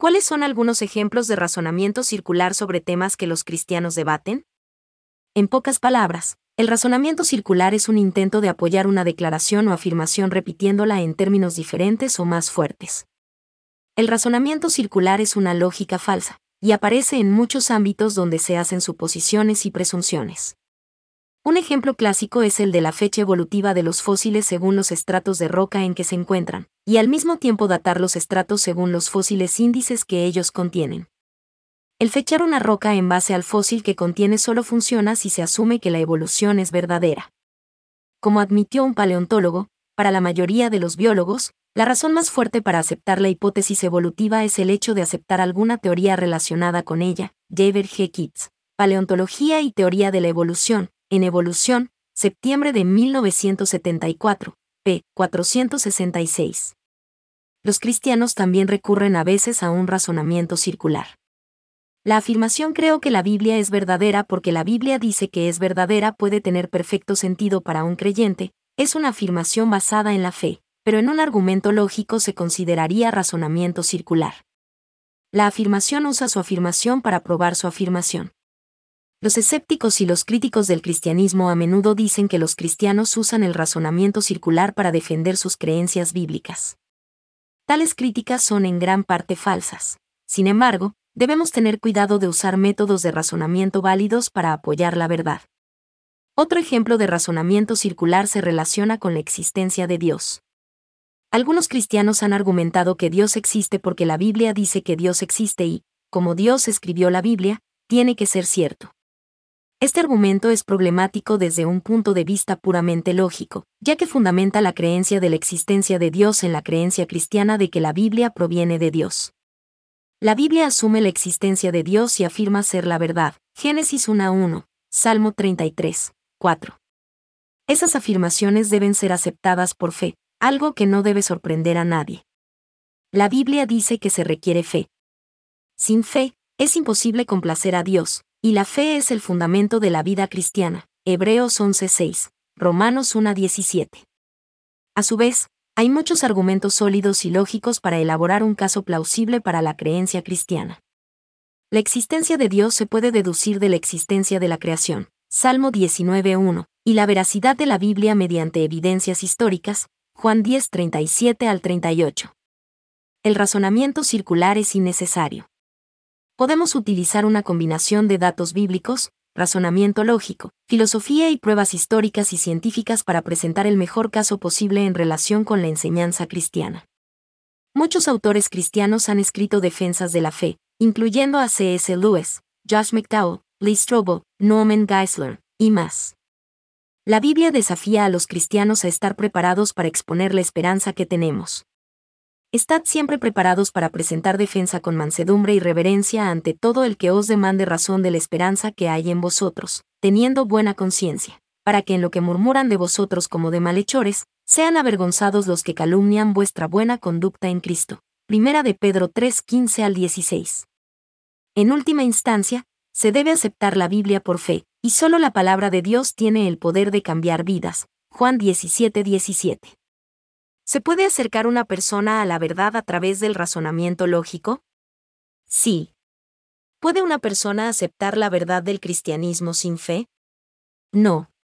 ¿Cuáles son algunos ejemplos de razonamiento circular sobre temas que los cristianos debaten? En pocas palabras, el razonamiento circular es un intento de apoyar una declaración o afirmación repitiéndola en términos diferentes o más fuertes. El razonamiento circular es una lógica falsa, y aparece en muchos ámbitos donde se hacen suposiciones y presunciones. Un ejemplo clásico es el de la fecha evolutiva de los fósiles según los estratos de roca en que se encuentran, y al mismo tiempo datar los estratos según los fósiles índices que ellos contienen. El fechar una roca en base al fósil que contiene solo funciona si se asume que la evolución es verdadera. Como admitió un paleontólogo, para la mayoría de los biólogos, la razón más fuerte para aceptar la hipótesis evolutiva es el hecho de aceptar alguna teoría relacionada con ella. Javier G. Kitts, Paleontología y Teoría de la Evolución, en Evolución, septiembre de 1974, p. 466. Los cristianos también recurren a veces a un razonamiento circular. La afirmación "creo que la Biblia es verdadera porque la Biblia dice que es verdadera" puede tener perfecto sentido para un creyente, es una afirmación basada en la fe, pero en un argumento lógico se consideraría razonamiento circular. La afirmación usa su afirmación para probar su afirmación. Los escépticos y los críticos del cristianismo a menudo dicen que los cristianos usan el razonamiento circular para defender sus creencias bíblicas. Tales críticas son en gran parte falsas. Sin embargo, debemos tener cuidado de usar métodos de razonamiento válidos para apoyar la verdad. Otro ejemplo de razonamiento circular se relaciona con la existencia de Dios. Algunos cristianos han argumentado que Dios existe porque la Biblia dice que Dios existe y, como Dios escribió la Biblia, tiene que ser cierto. Este argumento es problemático desde un punto de vista puramente lógico, ya que fundamenta la creencia de la existencia de Dios en la creencia cristiana de que la Biblia proviene de Dios. La Biblia asume la existencia de Dios y afirma ser la verdad. Génesis 1:1, Salmo 33, 4. Esas afirmaciones deben ser aceptadas por fe, algo que no debe sorprender a nadie. La Biblia dice que se requiere fe. Sin fe, es imposible complacer a Dios, y la fe es el fundamento de la vida cristiana. Hebreos 11:6, Romanos 1:17. A su vez, hay muchos argumentos sólidos y lógicos para elaborar un caso plausible para la creencia cristiana. La existencia de Dios se puede deducir de la existencia de la creación, Salmo 19:1, y la veracidad de la Biblia mediante evidencias históricas, Juan 10:37 al 38. El razonamiento circular es innecesario. Podemos utilizar una combinación de datos bíblicos, razonamiento lógico, filosofía y pruebas históricas y científicas para presentar el mejor caso posible en relación con la enseñanza cristiana. Muchos autores cristianos han escrito defensas de la fe, incluyendo a C.S. Lewis, Josh McDowell, Lee Strobel, Norman Geisler, y más. La Biblia desafía a los cristianos a estar preparados para exponer la esperanza que tenemos. Estad siempre preparados para presentar defensa con mansedumbre y reverencia ante todo el que os demande razón de la esperanza que hay en vosotros, teniendo buena conciencia, para que en lo que murmuran de vosotros como de malhechores, sean avergonzados los que calumnian vuestra buena conducta en Cristo. Primera de Pedro 3:15 al 16. En última instancia, se debe aceptar la Biblia por fe, y solo la palabra de Dios tiene el poder de cambiar vidas. Juan 17:17. ¿Se puede acercar una persona a la verdad a través del razonamiento lógico? Sí. ¿Puede una persona aceptar la verdad del cristianismo sin fe? No.